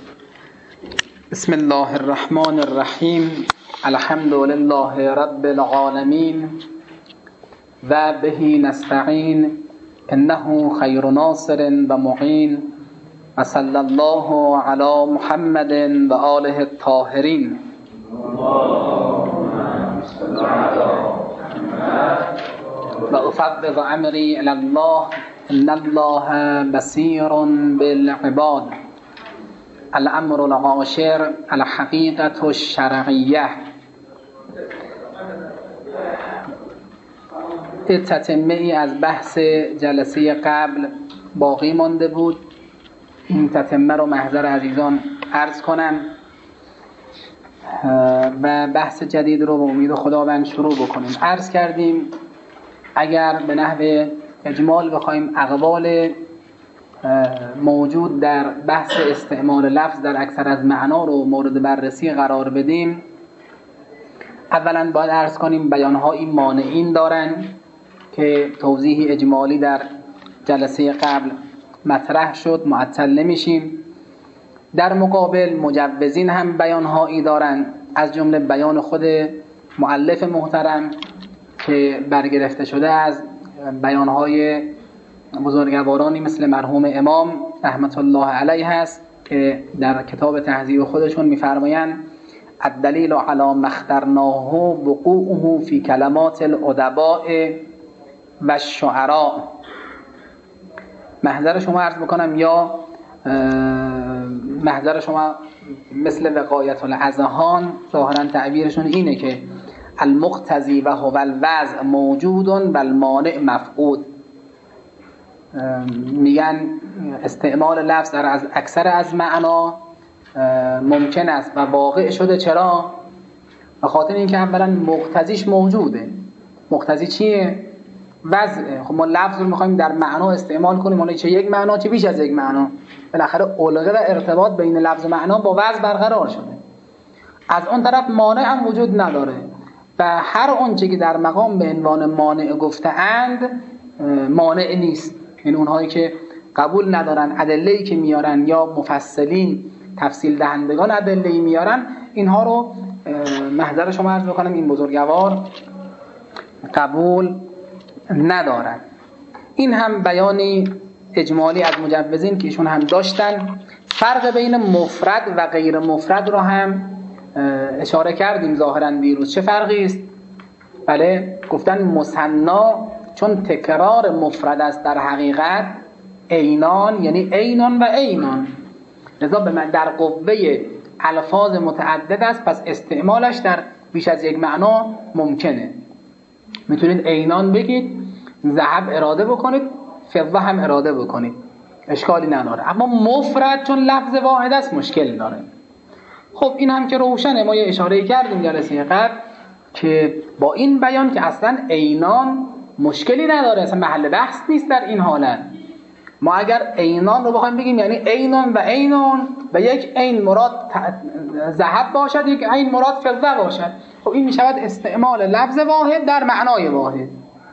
بسم الله الرحمن الرحیم. الحمد لله رب العالمین و به نستعین انه خیر ناصر و معین و صلی الله علی محمد و آله الطاهرین. و افوض امری الی الله ان الله بصیر بالعباد. الامر العاشر الحقیقة الشرعیه. تتمه‌ای از بحث جلسه قبل باقی مانده بود. این تتمه رو محضر عزیزان عرض کنم و بحث جدید رو به امید خداوند شروع بکنیم. عرض کردیم اگر به نحو اجمال بخوایم اقوال موجود در بحث استعمال لفظ در اکثر از معنا رو مورد بررسی قرار بدیم، اولا باید عرض کنیم بیان‌های مانعین دارن که توضیح اجمالی در جلسه قبل مطرح شد، معطل نمیشیم. در مقابل مجوزین هم بیان‌هایی دارن، از جمله بیان خود مؤلف محترم که برگرفته شده از بیان‌های بزرگوارانی مثل مرحوم امام رحمت الله علیه هست که در کتاب تهذیب خودشون می‌فرمایند الدلیل علی ما اخترناه وقوعه فی کلمات الادباء و الشعراء. محضر شما عرض بکنم یا محضر شما مثل وقایت الاذهان ظاهرا تعبیرشون اینه که المقتضی و هو الوضع موجود و المانع مفقود. میگن استعمال لفظ در از اکثر از معنا ممکن است و واقع شده. چرا؟ به خاطر اینکه اولا مقتضیش موجوده. مقتضی چیه؟ وضع. خب ما لفظ رو میخوایم در معنا استعمال کنیم، حالا چه یک معنا چه بیش از یک معنا، بالاخره علقه و ارتباط بین لفظ و معنا با وضع برقرار شده. از اون طرف مانع هم وجود نداره و هر آنچه که در مقام به عنوان مانع گفته‌اند مانع نیست. این اونهایی که قبول ندارن ادله‌ای که میارن یا مفصلین تفصیل دهندگان ادله‌ای میارن، اینها رو محضر شما عرض بکنم این بزرگوار قبول ندارن. این هم بیانی اجمالی از مجوزین که ایشون هم داشتن. فرق بین مفرد و غیر مفرد رو هم اشاره کردیم ظاهرا دیروز. چه فرقی است؟ بله، گفتن مثنا چون تکرار مفرد است در حقیقت عینان، یعنی عینان و عینان، لذا به من در قوه الفاظ متعدد است، پس استعمالش در بیش از یک معنا ممکنه. میتونید عینان بگید، ذهب اراده بکنید، فضه هم اراده بکنید، اشکالی نداره. اما مفرد چون لفظ واحد است مشکل داره. خب این هم که روشنه. ما یه اشاره کردیم جلسه قبل که با این بیان که اصلا عینان مشکلی نداره، اصلا محل بحث نیست در این حالت. ما اگر عینان رو بخوایم بگیم یعنی عینان و عینان و یک عین مراد ذهب باشد، یک عین مراد فضه باشد، خب این میشود استعمال لفظ واحد در معنای واحد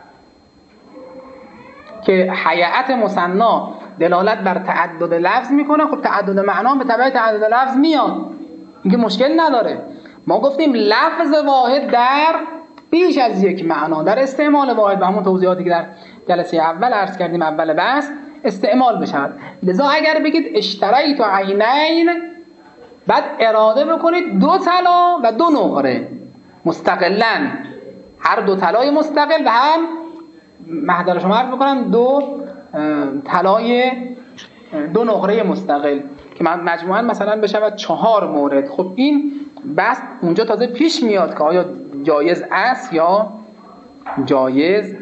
که هیئت مثنا دلالت بر تعدد لفظ میکنه. خب تعدد معنا به تبع تعدد لفظ میاد، اینکه مشکل نداره. ما گفتیم لفظ واحد در بیش از یک معنا در استعمال واحد به همون توضیحاتی که در جلسه اول عرض کردیم اول بحث استعمال بشود. لذا اگر بگید اشتریت عینین، بعد اراده بکنید دو طلا و دو نقره مستقلاً، هر دو طلای مستقل و هم محضر شما عرض بکنم دو طلای دو نقره مستقل که مجموعاً مثلا بشود 4 مورد. خب این بس اونجا تازه پیش میاد که آیا جایز است یا جایز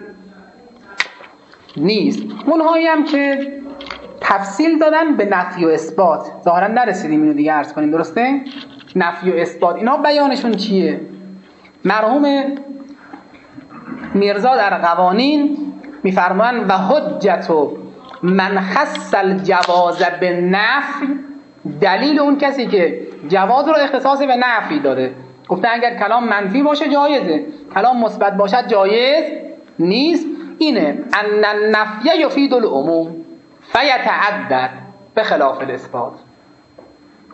نیست. اونهایی هم که تفصیل دادن به نفی و اثبات ظاهرا نرسیدیم اینو دیگه عرض کنیم، درسته؟ نفی و اثبات اینا بیانشون چیه؟ مرحوم میرزا در قوانین میفرمان و حجت من خص الجواز به نفی، دلیل اون کسی که جواز رو اختصاص به نفی داده. گفتن اگر کلام منفی باشه جایزه، کلام مثبت باشد جایز نیست. اینه ان النفی یفید العموم فیتعدد به خلاف الاثبات.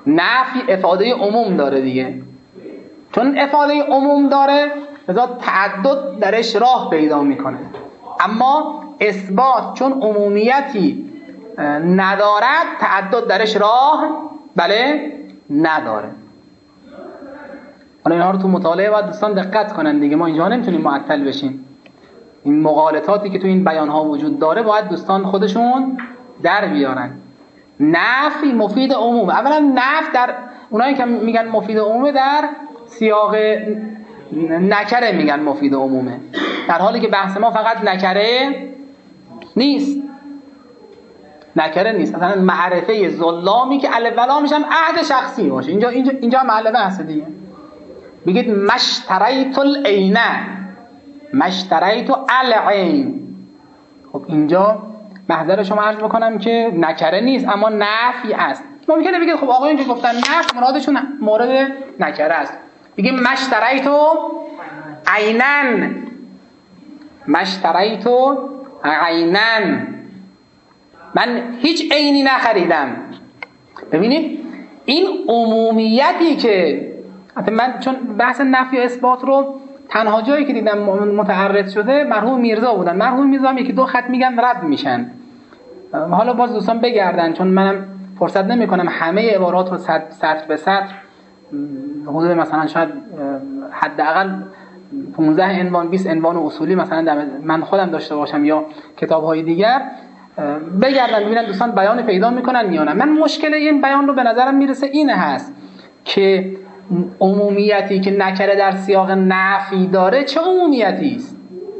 نفی افاده عموم داره دیگه، چون افاده عموم داره لذا تعدد درش راه پیدا میکنه. اما اثبات چون عمومیتی ندارد تعدد درش راه نداره. حالا اینها رو تو مطالعه باید دوستان دقت کنن دیگه، ما اینجا نمیتونیم معطل بشیم. این مغالطاتی که تو این بیان ها وجود داره باید دوستان خودشون در بیارن. نفی مفید عموم. اولا نفی در اونایی که میگن مفید عمومه در سیاق نکره میگن مفید عمومه، در حالی که بحث ما فقط نکره نیست. نکره نیست، مثلا معرفه ظلامی که الف و لامش هم عهد شخصی باشه. اینجا محل بحث دیگه. بگید مشتریت العین، مشتریت العین. خب اینجا محضر شما عرض بکنم که نکره نیست اما نفی است. ممکنه بگید خب آقایون که گفتن نفی مرادشون مورد نکره است. بگیم مشتریت عینن، مشتریت عینن، من هیچ عینی نخریدم. ببینید این عمومیتی که من چون بحث نفی و اثبات رو تنها جایی که دیدم متعرض شده مرحوم میرزا بودن. مرحوم میرزا هم یکی دو خط میگن رد میشن. حالا باز دوستان بگردن، چون منم فرصت نمی کنم همه عبارات رو سطر به سطر حدود مثلا شاید حداقل 15 عنوان 20 عنوان اصولی مثلا من خودم داشته باشم یا کتاب‌های دیگر بگردن ببینن دوستان بیان پیدا میکنن یا نه. من مشکل این بیان رو به نظرم میرسه اینه هست که عمومیتی که نکره در سیاق نفی داره چه عمومیتی است؟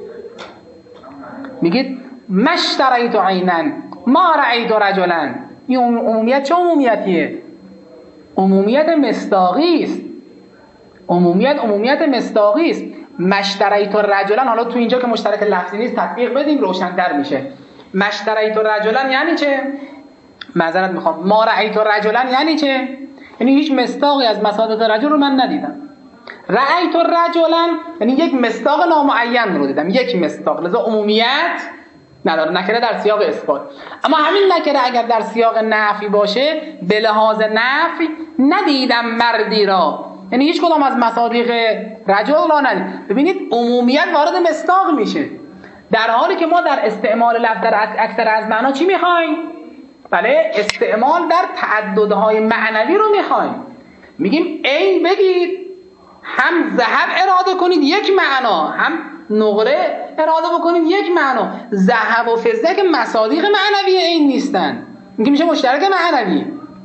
میگید مشتریت عینن ما رأیت رجلا، این عمومیت چه عمومیتیه؟ عمومیت مصداقی است. عمومیت مصداقی است. مشتریت رجلا، حالا تو اینجا که مشترک لفظی نیست تطبیق بدیم روشن‌تر میشه. مشتریت رجلا یعنی چه؟ معذرت میخوام، ما رأیت رجلا یعنی چه؟ یعنی هیچ مصداقی از مصادیق رجل رو من ندیدم. رأیت رجلا یعنی یک مصداق نامعین رو دیدم، یک مصداق، لذا عمومیت نداره. نکره در سیاق اثبات. اما همین نکره اگر در سیاق نفی باشه به لحاظ نفی ندیدم مردی را، یعنی هیچ کدام از مصادیق رجل را ندیدم. ببینید عمومیت وارد مصداق میشه، در حالی که ما در استعمال لفظ در اکثر از معنا چی میخوایم؟ بله، استعمال در تعددهای معنوی رو میخوایم. میگیم عین بگید، هم ذهب اراده کنید یک معنا، هم نقره اراده بکنید یک معنا. ذهب و فضه که مصادیق معنوی عین نیستن، این که میشه مشترک معنوی.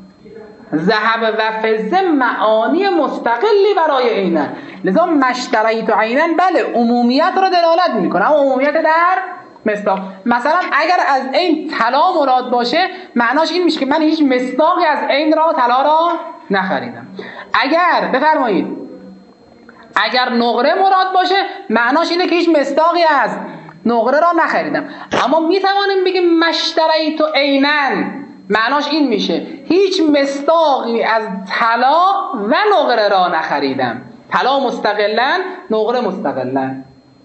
ذهب و فضه معانی مستقلی برای عینن، لذا مشتریت عینن بله عمومیت را دلالت میکنه، اما عمومیت در مصداق. مثلا اگر از عین طلا مراد باشه معناش این میشه که من هیچ مصداقی از عین را طلا را نخریدم. اگر بفرمایید اگر نقره مراد باشه معناش اینه که هیچ مصداقی از نقره را نخریدم. اما میتوانیم بگیم مشتریت عینن، معناش این میشه هیچ مصداقی از طلا و نقره را نخریدم. طلا مستقلا، نقره مستقلا.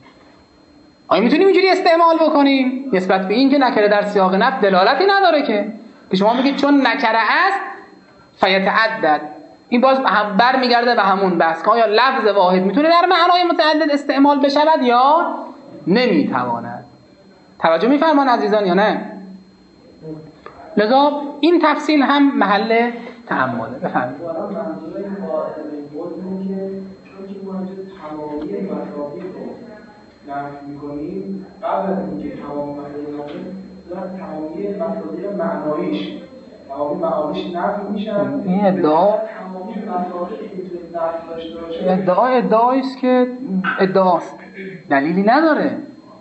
آیا میتونیم اینجوری استعمال بکنیم نسبت به این که نکره در سیاق نفی دلالتی نداره که شما میگید چون نکره است فیتعدد. این باز برمیگرده به همون بحث که آیا لفظ واحد میتونه در معنای متعدد استعمال بشود یا نمیتواند. توجه میفرمان عزیزان یا نه؟ لذا این تفصیل هم محل تأمله. بفرمایید. نفی میکنیم قبل از اینکه تمام تمامی مصادیق معناییش تمامی معانیش نفی میشن. این ادعا تمامی مصادیقی که میتونه نفی داشته باشه ادعاییست که ادعاست، دلیلی نداره.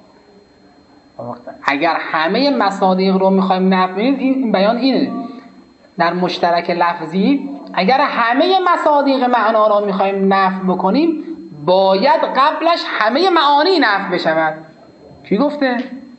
اگر همه مصادیق رو میخوایم نفی کنیم، این بیان اینه در مشترک لفظی اگر همه مصادیق معنا رو میخوایم نفی بکنیم باید قبلش همه معانی نفی بشود. کی گفته؟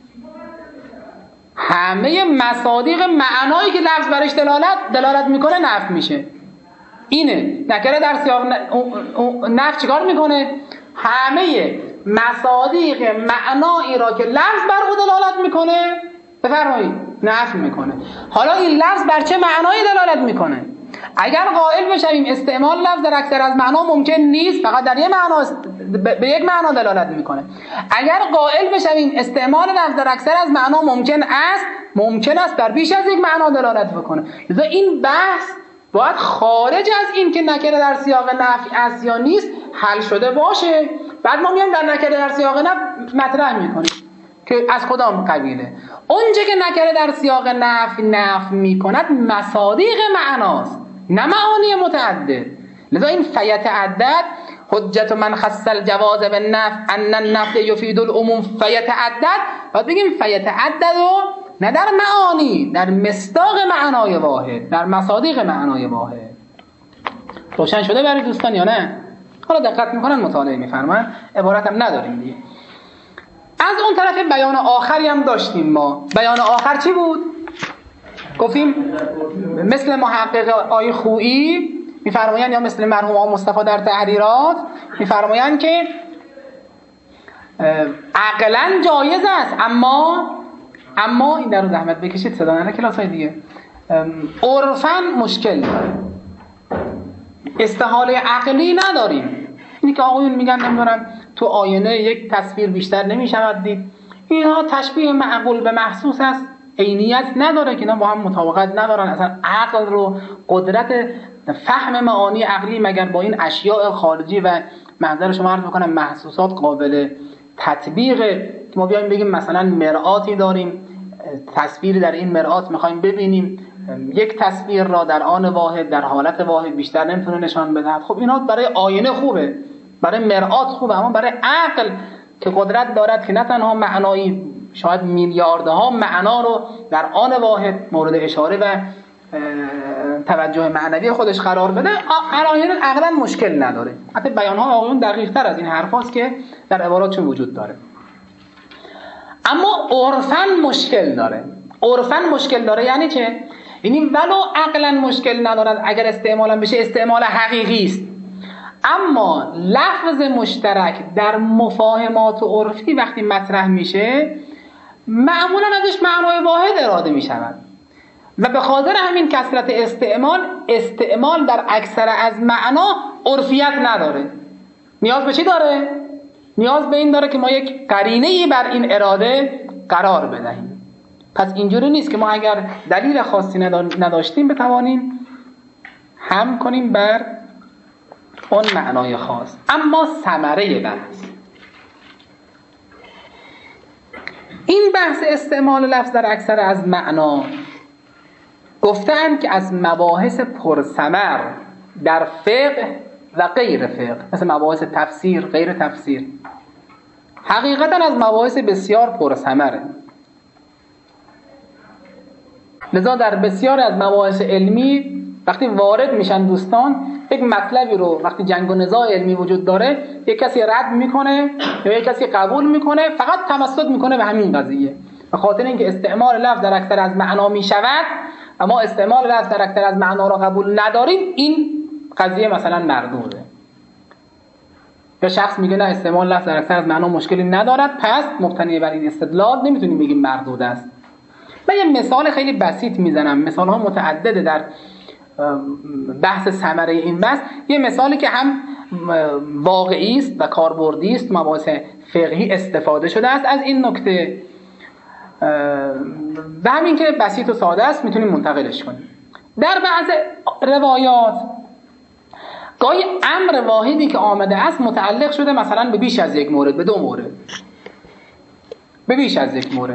همه مصادیق معنایی که لفظ برش دلالت میکنه نفی میشه. اینه نکره در سیاق نفی چیکار میکنه؟ همه مصادیق معنایی را که لفظ بر او دلالت میکنه بفرمایید نفی میکنه. حالا این لفظ بر چه معنایی دلالت میکنه؟ اگر قائل بشویم استعمال لفظ در اکثر از معنا ممکن نیست، فقط در یک معنا به یک معنا دلالت میکنه. اگر قائل بشویم استعمال لفظ در اکثر از معنا ممکن است بر بیش از یک معنا دلالت بکنه. لذا این بحث باید خارج از این که نکره در سیاق نفی است یا نیست حل شده باشه. بعد ما میایم در نکره در سیاق نفی مطرح میکنیم که از کدام قبیله. اونچه که نکره در سیاق نفی میکند مصادیق معناست، نه معانی متعدد. لذا این فیتعدد حجت من خص الجواز بالنفی ان النفی یفید العموم فیتعدد، باید بگیم فیتعدد و نه در معانی، در مصداق معنای واحد، در مصادیق معنای واحد. روشن شده برای دوستان یا نه؟ حالا دقت میکنن مطالعه میفرمایند، عبارت هم نداریم دیگه. از اون طرف بیان آخری هم داشتیم ما. بیان آخر چی بود؟ گفتیم مثل محقق آقای خویی میفرمایند یا مثل مرحوم آقا مصطفی در تحریرات میفرمایند که عقلا جایز است، اما این در رو زحمت بکشید صدا نره کلاسای دیگه، عرفاً مشکل داره، استحاله عقلی نداریم. اینی که آقایون میگن نمیدونم تو آینه یک تصویر بیشتر نمیشود دید، اینها تشبیه معقول به محسوس است، عینیت نداره که اینا با هم مطابقت ندارن. اصلا عقل رو، قدرت فهم معانی عقلی مگر با این اشیاء خارجی و منظر شما عرض میکنم محسوسات قابل تطبیق که ما بیایم بگیم مثلا مرآتی داریم، تصویری در این مرآت میخوایم ببینیم، یک تصویر را در آن واحد در حالت واحد بیشتر نمیتونه نشان بدهد. خب اینا برای آینه خوبه، برای مرآت خوبه، اما برای عقل که قدرت دارد که نه تنها معنایی شاید میلیاردها معنا رو در آن واحد مورد اشاره و توجه معنوی خودش قرار بده، عقلا مشکل نداره. حتی بیان‌ها آقایون دقیق‌تر از این حرفاست که در عباراتشون وجود داره. اما عرفاً مشکل داره. یعنی چه؟ یعنی ولو عقلا مشکل ندارد اگر استعمالا بشه استعمال حقیقی است، اما لفظ مشترک در مفاهمات عرفی وقتی مطرح میشه معمولا ازش معنای واحد اراده میشود و به خاطر همین کثرت استعمال در اکثر از معنا عرفیت نداره. نیاز به چی داره؟ نیاز به این داره که ما یک قرینه‌ای بر این اراده قرار بدهیم. پس اینجوری نیست که ما اگر دلیل خاصی نداشتیم بتوانیم هم کنیم بر اون معنای خاص. اما ثمره بحث، این بحث استعمال لفظ در اکثر از معنا گفتند که از مباحث پرثمر در فقه و غیر فقه، مثل مباحث تفسیر، غیر تفسیر، حقیقتا از مباحث بسیار پرثمره. لذا در بسیار از مباحث علمی وقتی وارد میشن دوستان، یک مطلبی رو وقتی جنگ و نزاع علمی وجود داره یک کسی رد میکنه یا یک کسی قبول میکنه، فقط تمسک میکنه به همین قضیه، به خاطر اینکه استعمال لفظ در اکثر از معنا میشود و ما استعمال لفظ در اکثر از معنا را قبول نداریم، این قضیه مثلا مردوده. یا شخص میگه نه استعمال لفظ در اکثر از معنا مشکلی ندارد، پس مبتنی بر این استدلال نمیتونیم بگیم مردود است. من یه مثال خیلی بسیط میزنم، مثال ها متعدده در بحث ثمره این بحث. یه مثالی که هم واقعی است و کاربردی است، مباحث فقهی استفاده شده است از این نکته و همین که بسیط و ساده است میتونیم منتقلش کنیم. در بعض روایات گاهی امر واحدی که آمده است متعلق شده مثلا به بیش از یک مورد، به 2 مورد، به بیش از یک مورد.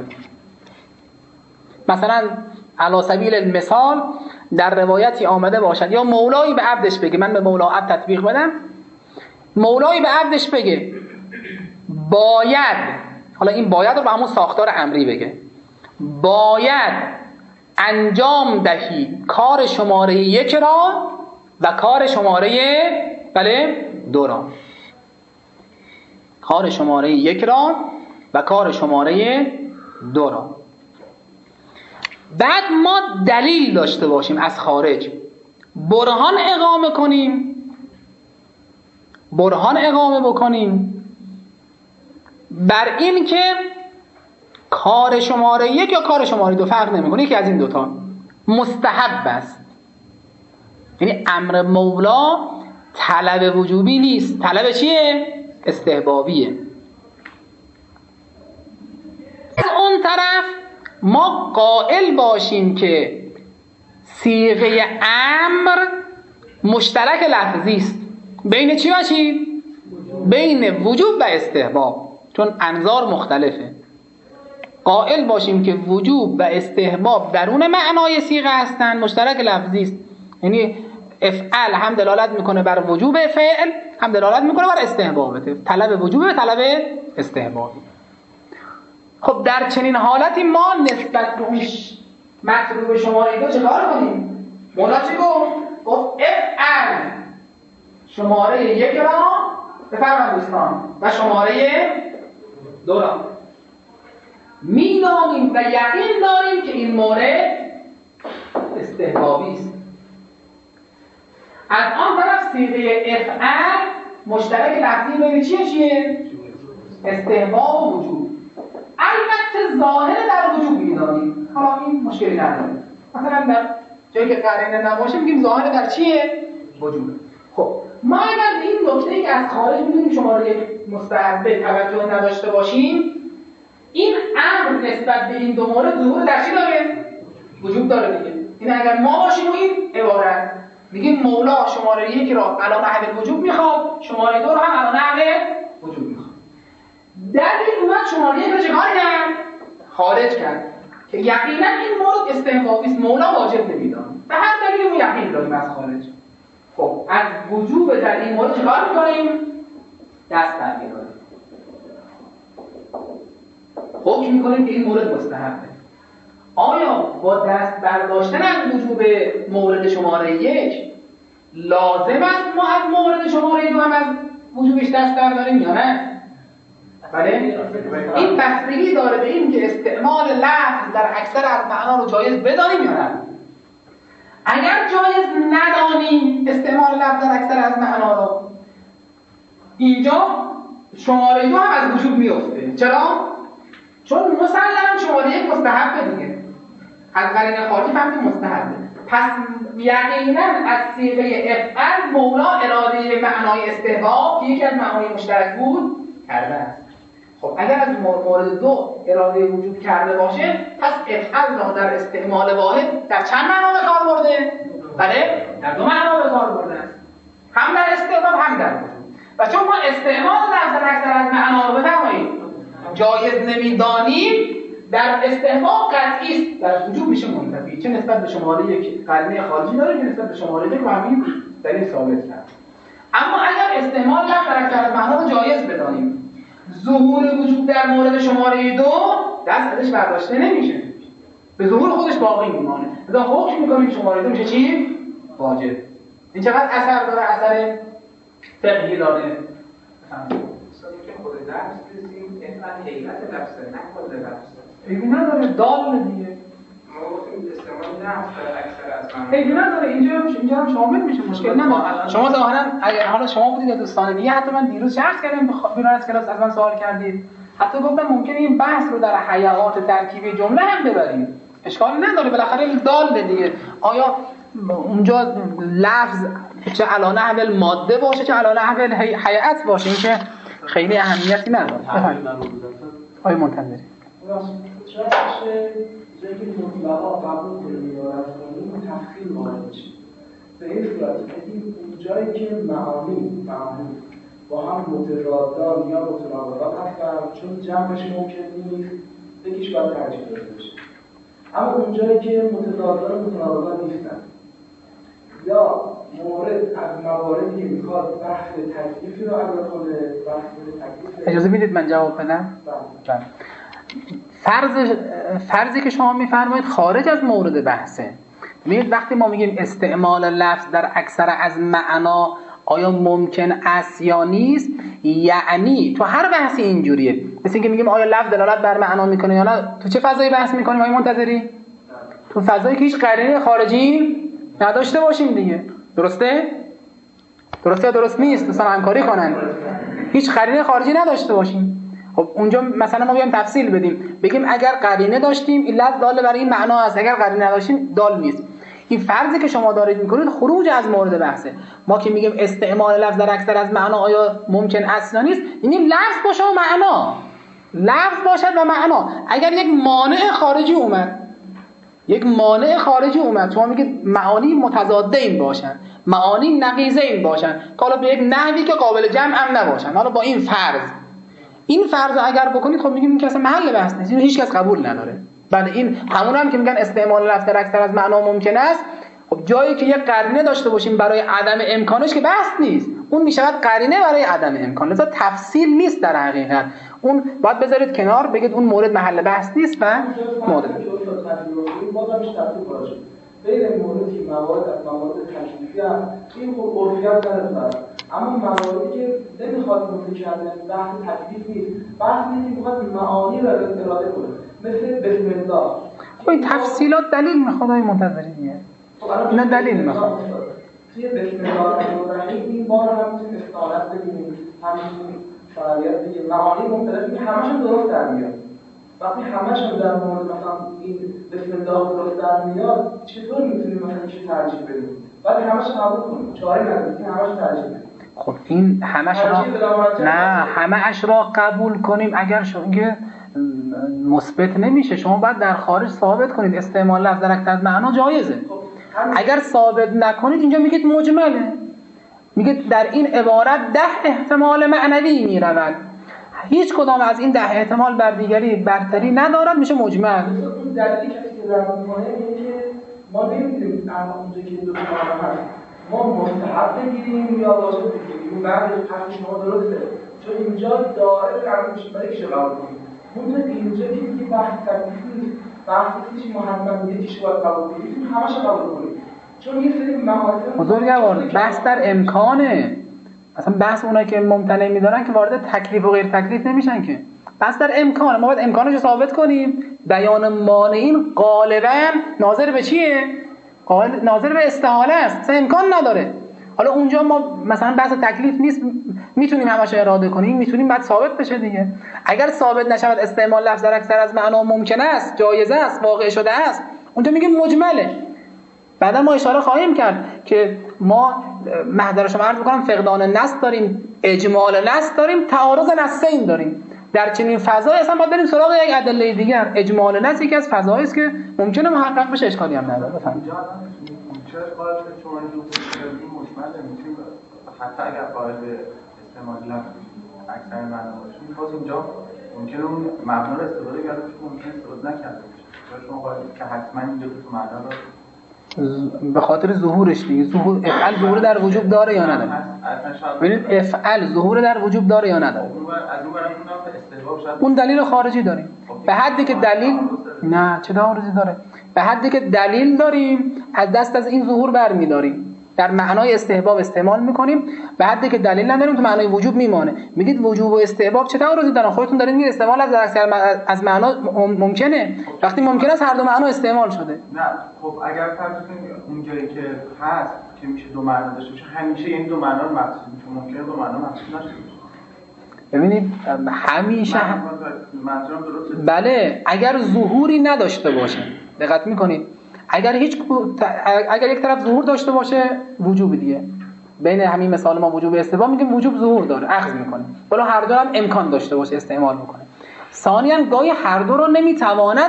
مثلا علی سبیل المثال در روایتی آمده باشد یا مولایی به عبدش بگه، من به مولا عبد تطبیق بدم، مولایی به عبدش بگه باید، حالا این باید رو به همون ساختار امری بگه، باید انجام دهی کار شماره 1 را و کار شماره 2 را، کار شماره 1 را و کار شماره 2 را. بعد ما دلیل داشته باشیم از خارج، برهان اقامه بکنیم بر این که کار شماره 1 یا کار شماره 2 فرق نمیکنه، یکی از این دوتا مستحب است. یعنی امر مولا طلب وجوبی نیست، طلب چیه؟ استحبابیه. از اون طرف ما قائل باشیم که صیغه امر مشترک لفظی است بین چی و چی؟ بین وجوب و استحباب، چون انظار مختلفه. قائل باشیم که وجوب و استحباب درون معنای صیغه هستند، مشترک لفظی است. یعنی افعل هم دلالت میکنه بر وجوب فعل، هم دلالت میکنه بر استحباب، طلب وجوب و طلب استحباب. خب در چنین حالتی ما نسبت به اون مطلوب شماره 2 چه کار کنیم؟ مولا چی گفت افعل شماره 1 را بفرمایید دوستان و شماره 2 را می‌دانیم و یقین داریم که این مورد استحبابی است. از آن طرف صیغه افعل مشترک لفظی بین چیه؟ استحباب و وجوب. البته ظاهر در وجوب می‌دانیم، حالا این مشکلی نداره. مثلا در جایی که قرینه نباشه میگیم ظاهر در چیه؟ وجوب. خب ما اگر به این نکته که از خارج می‌دونیم شماره 1 مستحبه توجه نداشته باشیم، این امر نسبت به این دو مورد ظهور در چی داره؟ وجوب داره دیگه. این اگر ما باشیم و این عبارت میگیم مولا شماره 1 را علی نحو وجوب میخواد، شماره 2 را هم علی نحو وجوب میخواد. در این اومد شماره 1 را چه کار کرد؟ خارج کرد که یقینا این مورد استحبابی است، مولا واجب نمیدونه. به هر دلیلی ما یقین داریم از خارج. خب از وجوب در این مورد چه کار میکنیم؟ دست برمی‌داریم. حکم میکنیم که این مورد مستحبه. آیا با دست برداشتن از وجوب مورد شماره 1 لازم است ما از مورد شماره 2 هم از وجوبش دست برداریم یا نه؟ بله؟ این بستگی داره به این که استعمال لفظ در اکثر از معنا رو جایز بدانیم یا نه. اگر جایز ندانیم استعمال لفظ در اکثر از معنا رو، اینجا شماره 2 هم از وجوب میفته. چرا؟ چون مسلماً شماره 1 مستحبه دیگه. از قرینه خارجی فهمید مستحبه. پس یقینا از صیغه افعل مولا اراده معنای استحباب که یکی از معانی مشترک بود کرده است. خب اگر از مورد 2 اراده وجود کرده باشه، پس افعل را در استعمال واحد در چند معنا به کار برده؟ بله، در 2 معنا به کار برده است. هم در استحباب هم در وجود. و چون ما استعمال لفظ اکثر از معنا رو بفرمایید جایز نمیدانیم، در استحباب قطعی است، در وجوب میشه منتفی. چه نسبت به شماره 1 قرینه خارجی داره، که نسبت به شماره 2 همین دلیل ثابت کرد. اما اگر استعمال لفظ در اکثر از معنا رو جایز بدانیم، ظهور وجوب در مورد شماره 2 دست ازش برداشته نمیشه، به ظهور خودش باقی میمانه. لذا حکم میکنیم شماره 2 میشه چی؟ واجب. این چقدر اثر داره؟ اثر فقهی داره. خود لفظ بسیم اینقدر حیلت لفظه، نه خود لفظه ایگه نداره، دال دیگه. ما گفتیم استعمال لفظ در اکثر از معنا ایگه نداره، اینجا هم شامل میشه، مشکل نداره. شما ظاهرا اگر حالا شما بودید یا دوستان دیگه، حتی من دیروز شرح کردم بیرون از کلاس از من سوال کردید، حتی گفتم ممکنه این بحث رو در حیات ترکیبی جمله هم ببریم، اشکال نداره، بالاخره دال دیگه. آیا اونجا لفظ چه علی نحو الماده باشه چه علی نحو الهیئت باشه، این که خیلی اهمیتی نداره. آقای منتظری شاید جایی که مطلقا قبول کنیم یا رد کنیم تفخیر وارد میشه. به این صورت بگیم اونجایی که معانی با هم متضادان یا متناقضان هستن، چون جمعش ممکن نیست، یکیش باید ترجیح داده بشه. اما اونجایی که متضادان و متناقضان نیستن یا مورد از مواردی که میخواد بحث تکلیفی رو عرض کنه، اجازه میدید من جواب بدم؟ بله. فرضی که شما میفرمایید خارج از مورد بحثه. ببینید وقتی ما میگیم استعمال لفظ در اکثر از معنا آیا ممکن است یا نیست، یعنی تو هر بحثی اینجوریه. مثل اینکه میگیم آیا لفظ دلالت بر معنا میکنه یا نه. تو چه فضایی بحث میکنیم آقای منتظری؟ تو فضایی که هیچ قرینه خارجی نداشته باشیم دیگه. درسته یا درست نیست؟ دوستان همکاری کنن. هیچ قرینه خارجی نداشته باشیم. خب اونجا مثلا ما بیایم تفصیل بدیم، بگیم اگر قرینه داشتیم این لفظ دال برای این معنا است، اگر قرینه نداشتیم دال نیست. این فرضی که شما دارید میکنید خروج از مورد بحثه. ما که میگیم استعمال لفظ در اکثر از معنا آیا ممکن است یا نیست، یعنی لفظ باشه و معنا، لفظ باشد و معنا. اگر یک مانع خارجی اومد، شما میگید معانی متضاده این باشن، معانی نقیضه این باشن، که حالا به یک نحوی که قابل جمع هم نباشن، حالا با این فرض اگر بکنید، خب میگیم این که اصلا محل بحث نیست، اینو هیچ کس قبول نداره. بله، این همون هم که میگن استعمال لفظ در اکثر از معنا ممکن است. خب جایی که یک قرینه داشته باشیم برای عدم امکانش که بحث نیست، اون میشود قرینه برای عدم امکان، لذا تفصیل نیست در حقیقت. اون باید بذارید کنار، بگید اون مورد محل بحث نیست و مورد بین موردی مواد از مواد تشریفی هم این عرفیت نداره، اما مواردی که نمیخواد متکلم بحث تکلیف نیست، بحث نیست که میخواد معانی رو اراده کنه، مثل بسم الله. خب این تفصیلات دلیل میخواد، های منتظریه اینا دلیل میخواد. توی بسم الله الرحمن الرحیم این بار هم توی استعارت بگیریم، همین شرایط بگیریم، معانی مختلفی همشون درست در میاد. وقتی همشون در مورد مثلا این بسم الله درست در میاد، چطور میتونیم مثلا چی ترجیح بدیم؟ بعد همش قبول کنیم، چاره نداریم که همش ترجیح بدیم. خب این همش را قبول کنیم اگر شما مثبت نمیشه. شما باید در خارج ثابت کنید استعمال لفظ در اکثر معنا جایزه. اگر ثابت نکنید، اینجا میگید مجمله، میگید در این عبارت 10 احتمال معنوی میرود، هیچ کدام از این 10 احتمال بر دیگری برتری ندارد، میشه مجمل. اون دلیلی که ذکر می‌کنه اینه که ما نمی‌دونیم در اونجا که دو تا هست ما مستحب بگیریم یا واجب بگیریم. بعد حرف شما درسته، چون اینجا دائره قرار میشه برای که قبول کنیم. اون اینجا که بحث تکلیف نیست، بحث نیست محمد میگه که باید قبول کنیم، همش قبول کنیم. چون یه سری مواقع بزرگوار بحث در امکانه. اصلا بحث اونایی که ممتنع می‌دارن که وارد تکلیف و غیر تکلیف نمیشن که. بحث در امکانه، ما باید امکانش رو ثابت کنیم. بیان مانعین غالباً ناظر به چیه؟ ناظر به استحاله است، اصلا امکان نداره. حالا اونجا ما مثلا بحث تکلیف نیست، میتونیم همش اراده کنیم، میتونیم بعد ثابت بشه دیگه. اگر ثابت نشود استعمال لفظ در اکثر از معنا ممکن است، جایزه است، واقع شده است، اونجا میگیم مجمله. بعدا ما اشاره خواهیم کرد که ما محضر شما عرض می‌کنم فقدان نص داریم، اجمال نص داریم، تعارض نصین داریم. در چنین فضایی اصلا باید بریم سراغ یک ادله دیگر. اجمال نص یکی از فضایی است که ممکنه محقق بشه، اشکالی هم نداره. بفرمایید. چرا قائل به چون این مجمله میتونیم حتی اگر قائل به استعمال لفظ اکثر معنا باشه، باز اینجا ممکنه اون مبنا رو استفاده کرده باشه، ممکنه استفاده نکرده باشه. چرا شما قائل که حتما اینجا تو معنا رو به خاطر ظهورش دیگه. افعل ظهور در وجوب داره یا نداره؟ ببینید افعل ظهور در وجوب داره یا نداره؟ اون دلیل خارجی داریم. به حدی که دلیل نه چه تعارضی داره؟ به حدی که دلیل داریم از دست از این ظهور برمی‌داریم. در معنای استحباب استعمال می‌کنیم، به حدی که دلیل نداریم تو معنای وجوب میمانه. میگید وجوب و استحباب چه تعارضی دارن؟ خودتون دارید میگید استعمال از معنا ممکنه. وقتی ممکنه است هر دو معنا استعمال شده. نه خب اگر فرض کنید اونجایی که هست که میشه دو معنا داشته باشه، همیشه این دو معنا رو مقصود میشه، ممکنه دو معنا مقصود نشه. ببینید همیشه منظورم درسته. بله، اگر ظهوری نداشته باشه، دقت می‌کنید، اگر یک طرف ظهور داشته باشه وجوب دیگه. بین همین مثال ما وجوب استحباب میگیم وجوب ظهور داره، اخذ میکنیم. ولی هر دو هم امکان داشته باشه استعمال میکنه. ثانیاً گاهی هر دو رو نمیتواند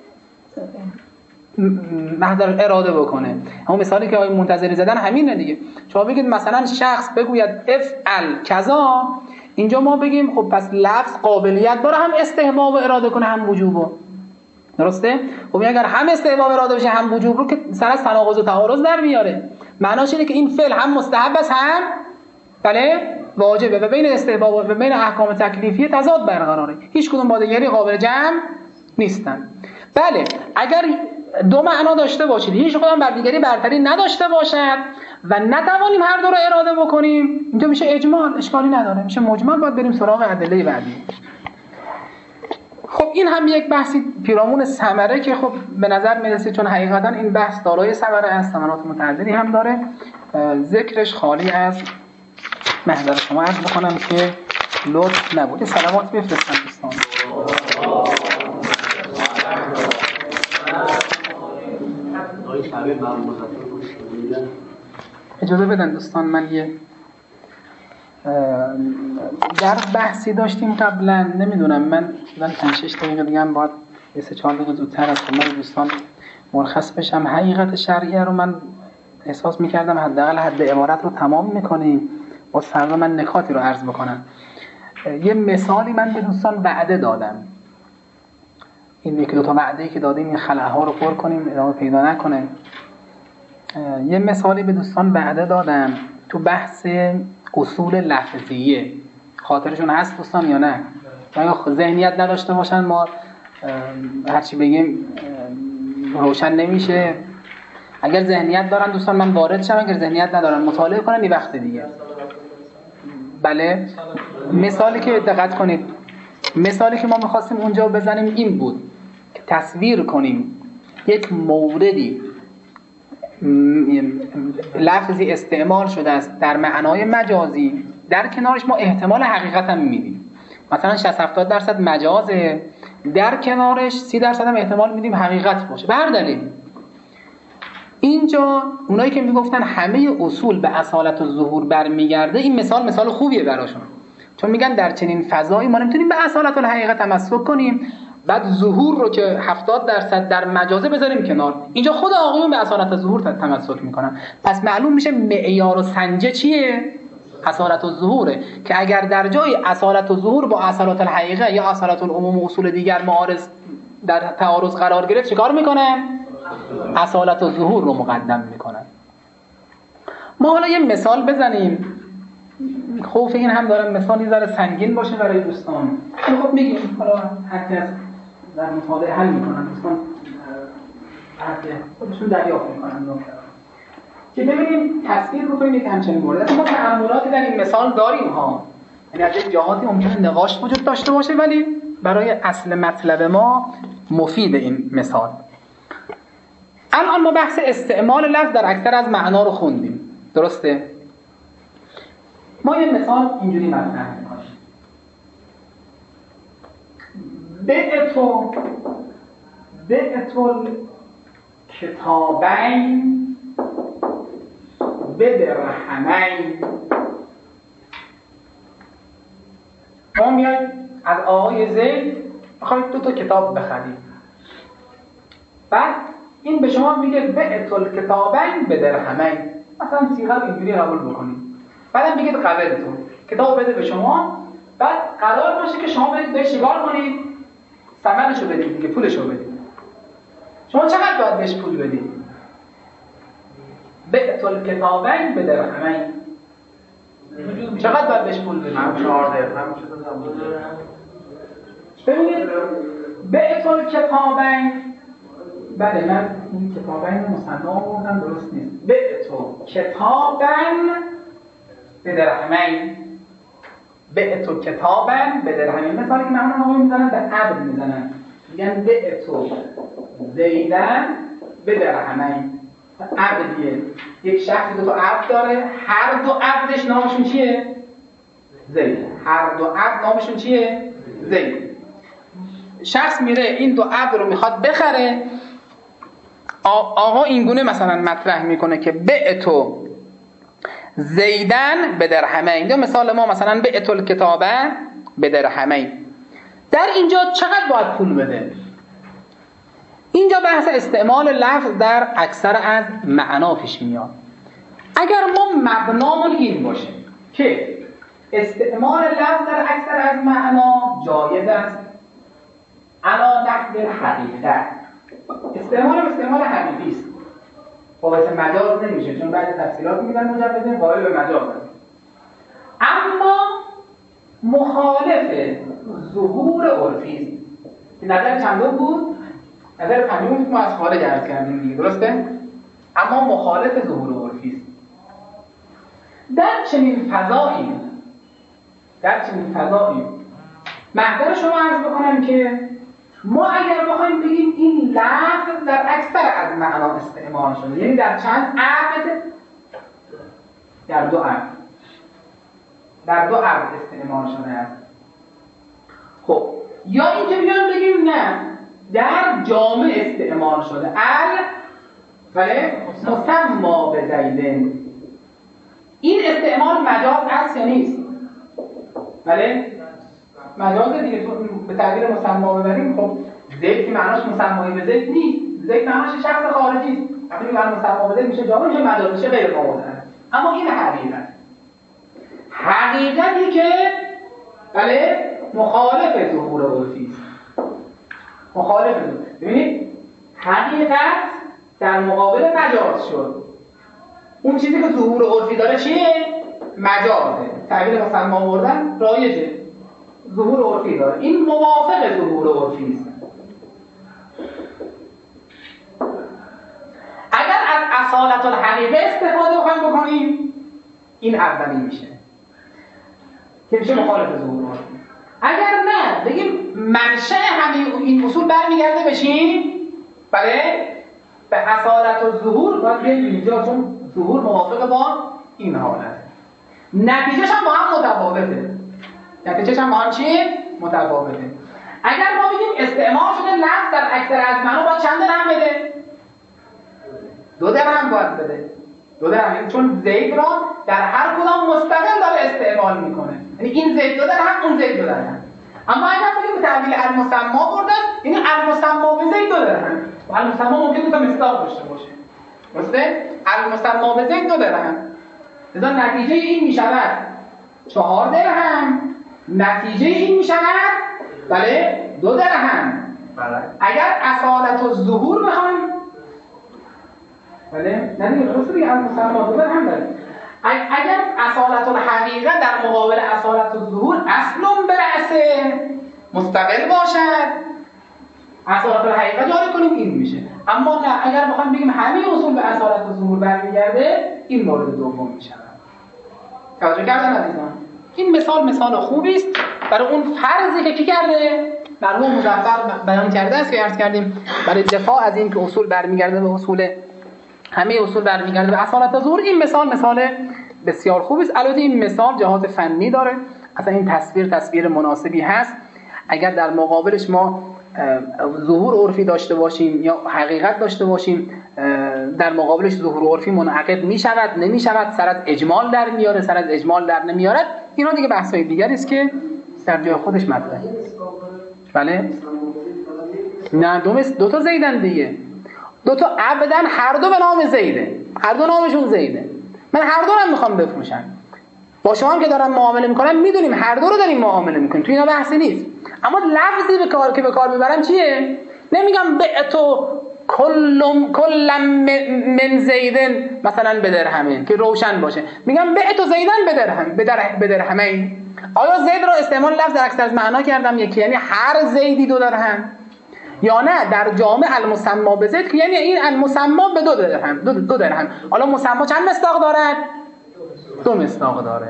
محضر اراده بکنه. همون مثالی که آقای منتظری زدن همینه دیگه. شما بگید مثلا شخص بگوید افعل کذا، اینجا ما بگیم خب پس لفظ قابلیت داره هم استحباب و اراده کنه هم وجوبو. درسته؟ خب اگر هم استحباب اراده بشه هم وجوب رو که سر از تناقض و تعارض در میاره. معناش اینه که این فعل هم مستحب است هم بله واجبه و بین استحباب و بین احکام تکلیفی تضاد برقراره. هیچ کدوم با دیگری قابل جمع نیستن. بله اگر دو معنا داشته باشید، هیچ کدام بر دیگری برتری نداشته باشد و نتوانیم هر دو رو اراده بکنیم، اینجا میشه اجمال، اشکالی نداره، میشه مجمل. باید بریم سراغ ادله بعدی. خب این هم یک بحثی پیرامون ثمره که خب به نظر میرسه چون حقیقتا این بحث دارای ثمره است، ثمرات متعددی هم داره، ذکرش خالی از محضر شما عرض بکنم که لطف نبود. سلامات بفرستم دوستان. اجازه بدن دوستان، من یه در بحثی داشتیم قبلا، نمیدونم من 5-6 دقیقه دیگه هم باید 3-4 دقیقه زودتر از خدمت دوستان مرخص بشم. حقیقت شرعیه رو من احساس میکردم حداقل حد عبارت رو تمام میکنیم، با فردا من نکاتی رو عرض بکنم. یه مثالی من به دوستان وعده دادم، این 1-2 تا وعده‌ای که دادیم این خلاها رو پر کنیم ادامه پیدا نکنه. یه مثالی به دوستان وعده دادم تو بحث اصول لفظیه، خاطرشون هست دوستان یا نه؟ اگه ذهنیت نداشته باشن ما هرچی بگیم روشن نمیشه. اگر ذهنیت دارن دوستان من وارد شم، اگر ذهنیت ندارن مطالعه کنن یه وقت دیگه. بله، مثالی که دقت کنید، مثالی که ما می‌خواستیم اونجا بزنیم این بود که تصویر کنیم یک موردی لفظی استعمال شده است در معنای مجازی، در کنارش ما احتمال حقیقت هم میدیم، مثلا 60-70% مجازه، در کنارش 30% هم احتمال میدیم حقیقت باشه. به هر دلیل اینجا اونایی که میگفتن همه اصول به اصالت و ظهور برمیگرده، این مثال خوبیه براشون، چون میگن در چنین فضایی ما نمیتونیم به اصالت و حقیقت تمسک کنیم، بعد ظهور رو که 70% در مجازه بذاریم کنار. اینجا خود آقایون به اصالت و ظهور تمسک میکنن، پس معلوم میشه معیار و سنجه چیه؟ اصالت و ظهوره، که اگر در جای اصالت و ظهور با اصالت الحقیقه یا اصالت العموم و اصول دیگر معارض در تعارض قرار گرفت چیکار میکنن؟ اصالت و ظهور رو مقدم میکنن. ما حالا یه مثال بزنیم، خوف این هم دارم مثالی ذره سنگین باشه برای دوستان. خب میگیم حالا هر کس در مطالعه حل میکنن، دوستان خودشون دریافت میکنن که ببینیم تصویر رو کنیم یک همچنین مورد. ما تأملاتی در این مثال داریم ها، یعنی از یک جهاتی ممکنه نقاش وجود داشته باشه ولی برای اصل مطلب ما مفید این مثال. الان ما بحث استعمال لفظ در اکثر از معنا رو خوندیم، درسته؟ ما یه مثال اینجوری مطرح می‌کنیم: بعتو کتابین بدرهمین. ما میایم از آقای زید میخواید 2 تا کتاب بخرید، بعد این به شما میگه بعتو الکتابین بدرهمین، مثلا صیغه رو اینجوری قبول بکنید، بعدم بگید قبلتون کتاب بده به شما، بعد قرار باشه که شما برید بهش چیکار کنید؟ ثمنشو بدید دیگه، پولشو بدید. شما چقدر باید بهش پول بدید؟ بعتو الکتابین بدرهمین. چقدر باید بهش پول بدید؟ 4 درهم میشه دادم. ببینید بعتو الکتابین، بله من این کتابین رو مصنع آوردم درست نیست. بعتو کتابین بدرهمین، بعتو کتابن بدرهمین. مثالی که معمولا آقای میزنن به عبد میزنن، میگن بعتو زیدن بدرهمین. عبدیه، یک شخصی 2 تا عبد داره، هر 2 عبدش نامشون چیه؟ زید. هر 2 عبد نامشون چیه؟ زید. شخص میره این 2 عبد رو میخواد بخره، آقا اینگونه مثلا مطرح میکنه که بعتو زیدن بدرهمین. دو مثال ما مثلا بعتو الکتابه بدرهمین. در اینجا چقدر باید پول بده؟ اینجا بحث استعمال لفظ در اکثر از معنا پیش میاد. اگر ما مبنامون این باشه که استعمال لفظ در اکثر از معنا جایز است علا نحو الحقیقه، استعمال حقیقی است، باعث مجاز نمیشه، چون بعد تفصیلات میدن مجوزین قائل به مجاز است، اما مخالف ظهور عرفی است. نظر چندم بود؟ نظر پنجم بود، ما از خارج عرض کردیم دیگه، درسته؟ اما مخالف ظهور عرفی است. در چنین فضایی محضر شما عرض بکنم که ما اگر بخوایم بگیم این لفظ در اکثر از معنا استعمال شده، یعنی در چند عبد؟ در 2 عبد، در 2 عبد استعمال شده است. خب یا اینکه بیان بگیم نه در جامع استعمال شده، بله مسما به زیدن. این استعمال مجاز است یا نیست؟ بله مجاز دیگه. به تعبیر مسما ببریم خب زید که معناش مسمایی به زید نیست، زید معناش شخص خارجی است. وقتی میگن مسما به زید میشه جامع، میشه مجاز، میشه غیر موضوعه. اما این حقیقتی که بله مخالف ظهور عرفی است. مخالف ظهور. ببینید حقیقت در مقابل مجاز شد. اون چیزی که ظهور عرفی داره چیه؟ مجازه. تعبیر مسما آوردن رایجه. ظهور عرفی داره. این موافق ظهور عرفی است. اگر از اصالت الحقیقه استفاده بکنیم این اولی میشه که میشه مخالف ظهور عرفی. اگر نه بگیم منشأ همه این اصول برمیگرده به چی؟ بله به اصالت و ظهور. باید بگیم اینجا چون ظهور موافق با این حالت، نتیجهش هم با هم متفاوته. نتیجهش هم با هم چیه؟ متفاوته. اگر ما بگیم استعمال شده لفظ در اکثر از معنا باید چند درهم بده؟ 2 درهم باید بده. 2 درهم، چون زید را در هر کدام مستقل داره استعمال میکنه. یعنی این زید 2 درهم، اون زید 2 درهم. اما اگر بگیم به تعبیر المسما بردن، یعنی المسما به زید 2 درهم. و المسما ممکن تا مصداق داشته باشه. درسته؟ المسما به زید 2 درهم. لذا نتیجه این میشود 4 درهم. نتیجه این میشود بله 2 درهم. اگر اصالت و ظهور بخوایم بله نه دیگه درسته دیگه المسما 2 درهم داره. اگر اصالت الحقیقه در مقابل اصالت الظهور اصل برأسه مستقل باشد، اصالت الحقیقه جاری کنیم این میشه. اما نه اگر بخوایم بگیم همه اصول به اصالت الظهور برمیگرده این مورد دوم میشه. توجه کردن عزیزان؟ این مثال خوبی است برای اون فرضی که کی کرده؟ مرحوم مظفر بیان کرده است که عرض کردیم برای دفاع از این که اصول برمیگرده به اصول، همه اصول برمیگرده به اصالت ظهور. این مثال بسیار خوبی است. البته این مثال جهات فنی داره، اصلا این تصویر مناسبی هست. اگر در مقابلش ما ظهور عرفی داشته باشیم یا حقیقت داشته باشیم، در مقابلش ظهور عرفی منعقد می شود نمی شود، سر از اجمال در میاره، سر از اجمال در نمیارد، اینا دیگه بحثای دیگری است که در جای خودش مطرحه. بله نه 2 تا زیدن دیگه، 2 تا عبدن، هر دو به نام زیده، هر دو نامشون زیده. من هر دو رو میخوام بفروشم. با شما هم که دارم معامله میکنم میدونیم هر دو رو داریم معامله میکنیم، تو اینا بحثی نیست. اما لفظی به کار میبرم چیه؟ نمیگم بعتو کلم من زیدن مثلا به درهمین که روشن باشه، میگم بعتو زیدن به درهمین. آیا زید رو استعمال لفظ در اکثر از معنا کردم یکی، یعنی هر زیدی 2 درهم، یا نه در جامع المسما به زید که یعنی این المسما به 2 درهم. حالا مسما چند مصداق دارد؟ 2 مصداق داره.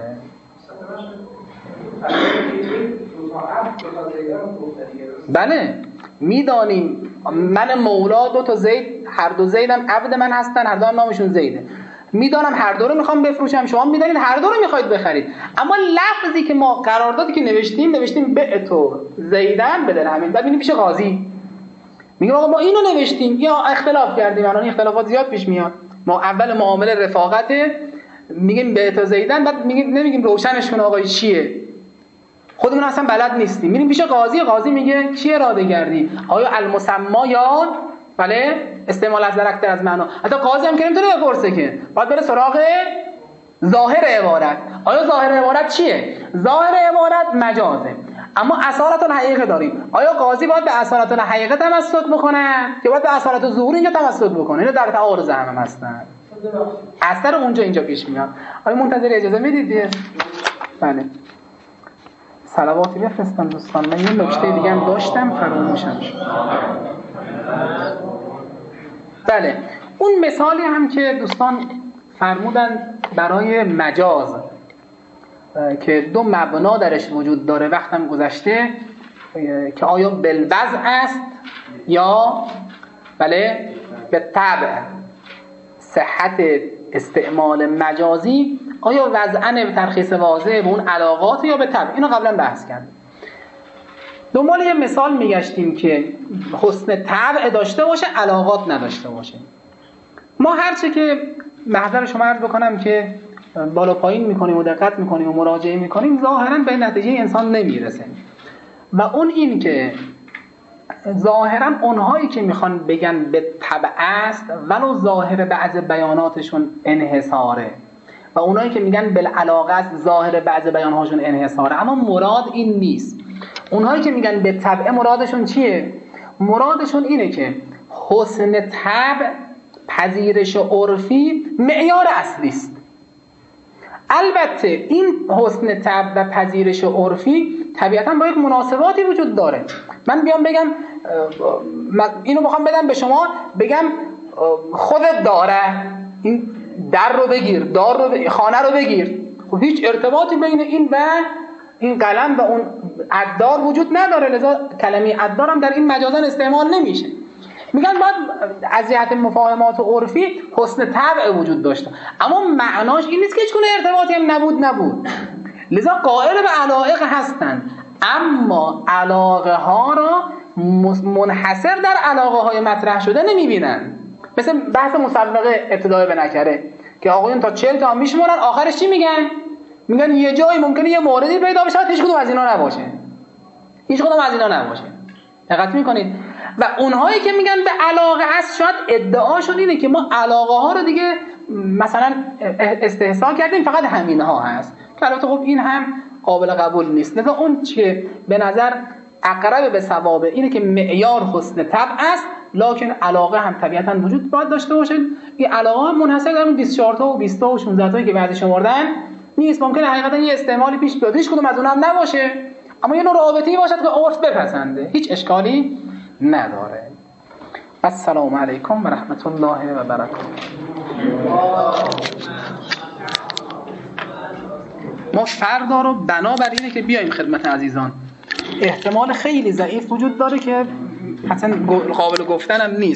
بله میدانیم من مولا 2 تا زید، هر 2 زیدم عبد من هستن، هر دو هم نامشون زیده. میدانم هر دو رو میخوام بفروشم، شما میدانید هر دو رو میخواید بخرید. اما لفظی که ما قراردادی که نوشتیم بعتو زیدن به درهمین. بعد میبینیم پیش قاضی میگم آقا ما اینو نوشتیم یا اختلاف کردیم، الان اختلافات زیاد پیش میاد. ما اول معامله رفاقته میگیم بعتو زیدن، بعد نمیگیم روشنش کن آقا چیه، خودمون اصلا بلد نیستیم. میریم پیش قاضی میگه چی اراده کردی؟ آیا المسما یا بله استعمال از درکتر از معنا. حتی قاضی هم که نمیتونه بپرسه که، باید بره سراغ ظاهر عبارت. آیا ظاهر عبارت چیه؟ ظاهر عبارت مجازه، اما اصالت الحقیقه داریم. آیا قاضی باید به اصالت الحقیقه تمسک بکنه که باید به اصالت ظهور اینجا تمسک بکنه؟ اینا در تعارض هم هستن. اثر اونجا اینجا پیش میاد. آیا منتظر اجازه میدید؟ بله. صلواتی بفرستم دوستان. من یه نکته دیگه هم داشتم فراموشم شد. بله اون مثالی هم که دوستان فرمودن برای مجاز که 2 مبنا درش وجود داره، وقتم گذشته که آیا بالوضع است یا بله به طبع. صحت استعمال مجازی آیا وضعاً به ترخیص واضح به اون علاقات یا به طبع، اینو قبلا بحث کردیم. دنبال یه مثال میگشتیم که حسن طبع داشته باشه علاقات نداشته باشه. ما هرچه که محضر شما عرض بکنم که بالا پایین میکنیم و دقت میکنیم و مراجعه میکنیم ظاهرا به نتیجه انسان نمیرسه. و اون این که ظاهرا اونهایی که میخوان بگن به طبع است ولو ظاهر بعض بیاناتشون انحصاره و اونایی که میگن بالعلاقه است ظاهر بعض بیانهاشون انحصاره، اما مراد این نیست. اونهایی که میگن به طبع مرادشون چیه؟ مرادشون اینه که حسن طبع، پذیرش عرفی معیار اصلی است. البته این حسن طبع و پذیرش عرفی طبیعتاً با یک مناسباتی وجود داره. من بیام بگم اینو میخوام بدم به شما، بگم خودت داره این در رو بگیر، دار رو بگیر، خانه رو بگیر، خب هیچ ارتباطی بین این و این قلم و اون عدار وجود نداره، لذا کلمه عدار هم در این مجازاً استعمال نمیشه. میگن باید از جهت مفاهمات عرفی حسن طبع وجود داشته، اما معناش این نیست که هیچگونه ارتباطی هم نبود. لذا قائل به علایق هستند، اما علاقه ها را منحصر در علاقه های مطرح شده نمیبینن. مثل بحث مسبقه ابتدای به نکره که آقایون تا 40 تا میشمارن، آخرش چی میگن؟ میگن یه جایی ممکنه یه موردی پیدا بشه هیچ کدوم از اینا نباشه. دقت میکنید؟ و اونهایی که میگن به علاقه است شاید ادعاشون اینه که ما علاقه ها رو دیگه مثلا استحسان کردیم، فقط همین ها هست، که البته خب این هم قابل قبول نیست. لذا اون که به نظر اقرب به صواب اینه که معیار حسن طبع است، لکن علاقه هم طبیعتا وجود باید داشته باشه. این علاقه هم منحصر در اون 24 تا و 20 تا و 16 تایی که بعضی شمردن نیست. ممکنه حقیقتا یه استعمالی پیش بیاد، هیچ کدوم از اونها هم نباشه، اما یه نوع رابطه‌ای باشد که عرف بپسنده، هیچ اشکالی نداره. السلام علیکم و رحمت الله و برکاته. ما فردا رو بنابر اینه که بیایم خدمت عزیزان، احتمال خیلی ضعیف وجود داره که اصلا قابل گفتن هم نیست.